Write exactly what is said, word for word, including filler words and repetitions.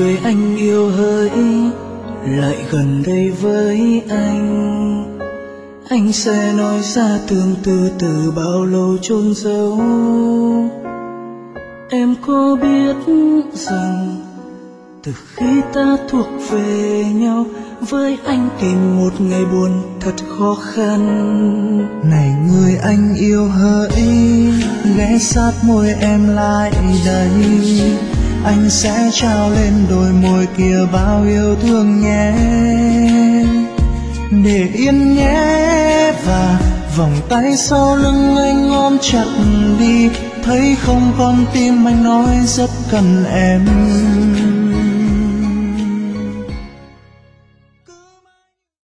người anh yêu hỡi lại gần đây với anh, anh sẽ nói ra tương tư từ bao lâu chôn giấu. Em có biết rằng từ khi ta thuộc về nhau, với anh tìm một ngày buồn thật khó khăn. Này người anh yêu hỡi, ghé sát môi em lại đây, anh sẽ trao lên đôi môi kia bao yêu thương nhé. Để yên nhé, và vòng tay sau lưng anh ôm chặt đi, thấy không con tim anh nói rất cần em.